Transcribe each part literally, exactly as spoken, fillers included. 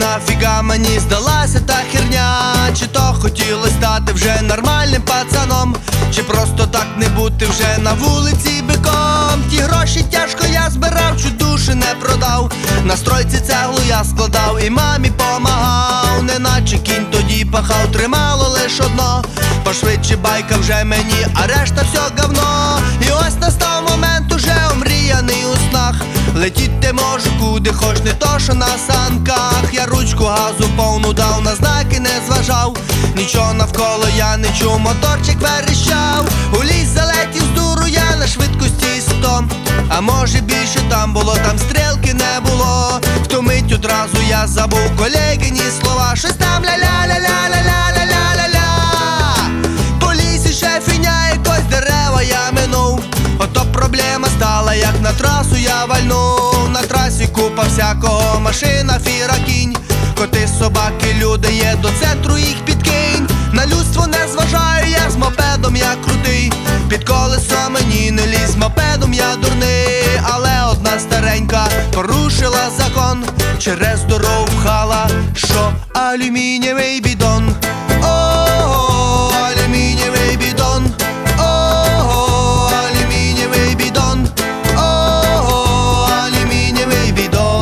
нафіга мені здалася та херня? Чи то хотілось стати вже нормальним пацаном, чи просто так не бути вже на вулиці биком? Ті гроші тяжко я збирав, чуть душі не продав. На стройці цеглу я складав і мамі помагав. Неначе кінь тоді пахав, тримало лиш одно: пошвидше байка вже мені, а решта все говно. І ось настав момент уже омріяний у снах. Летіти можу куди хоч, не то що на санках. Я ручку газу повну дав, на знаки не зважав. Нічого навколо я не чув, моторчик верещав. У ліс залетів з дуру я на швидкості сто. А може більше там було, там стрілки не було. В ту мить одразу я забув колегині слова. Щось там ля-ля-ля-ля-ля-ля-ля-ля-ля. По лісі ще фіня, якось дерева я минув. Ото проблема стала, як на трасу я вальнув. На трасі купа всякого, машина, фіра, кінь. Коти, собаки, люди, є до центру їх підкинь. На людство не зважаю, я з мопедом я крутий. Під колесо мені не лізь, з мопедом я дурний. Але одна старенька порушила закон, через дорогу пхала, що алюмінієвий бідон. О, алюмінієвий бідон. О, алюмінієвий бідон. О, алюмінієвий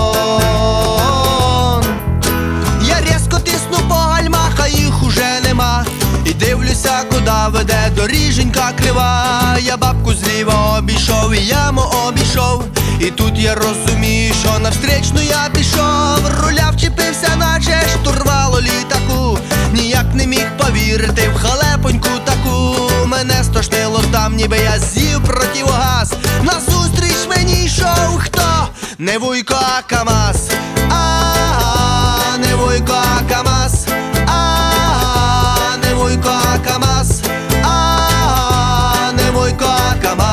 бідон. Я різко тисну по гальмах, а їх уже нема. І дивлюся, куди веде доріженька крива. Я бабку зліва обійшов і яму обійшов. І тут я розумію, що навстрічну я пішов. Руля вчепився, наче штурвало літаку. Ніяк не міг повірити в халепоньку таку. Мене стошнило там, ніби я з'їв противогаз. Назустріч мені йшов хто? Не Вуйко, а КамАЗ. А, не Вуйко, а КамАЗ. А, не Вуйко, а КамАЗ. А, не Вуйко, а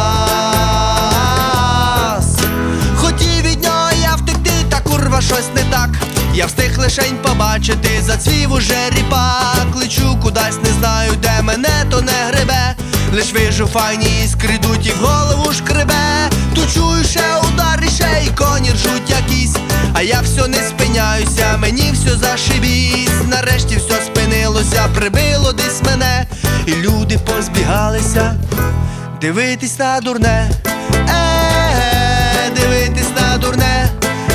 КамАЗ. Хотів від нього я втекти, та курва щось не так. Я встиг лишень побачити, зацвів уже ріпак. Лечу кудись, не знаю де, мене то не гребе. Лиш вижу файні іскри йдуть і в голову шкребе. Тут чую ще удар і ще й коні ржуть якісь. А я все не спиняюся, мені все зашибісь. Нарешті все спинилося, прибило десь мене. І люди позбігалися дивитись на дурне. Е-е, дивитись на дурне.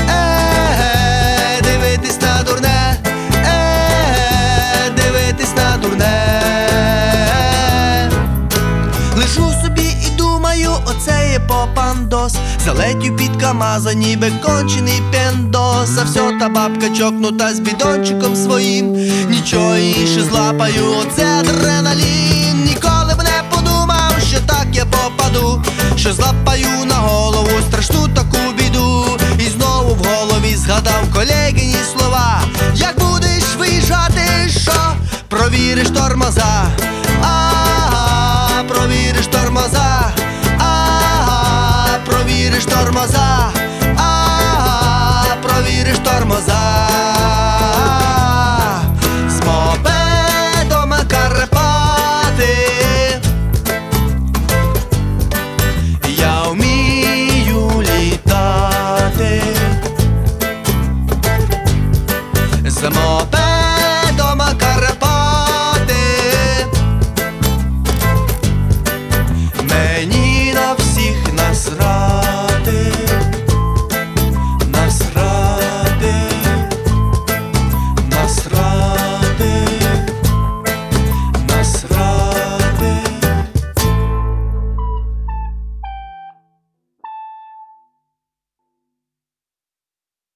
Е-е, дивитись на дурне. Е-е, дивитись на дурне. Лежу собі і думаю, оце є попандос. Залетів під КамАЗа, ніби кончений пендос. А все та бабка чокнута з бідончиком своїм. Нічого інше злапаю, оце адреналін. Ніколи б не подумав, що так я попаду, що злапаю на голову страшну таку біду. І знову в голові згадав колегині слова. Як будеш виїжджати, що? Провіриш тормоза. Ага, провіриш тормоза. Ага, провіриш тормоза. Ага, провіриш тормоза.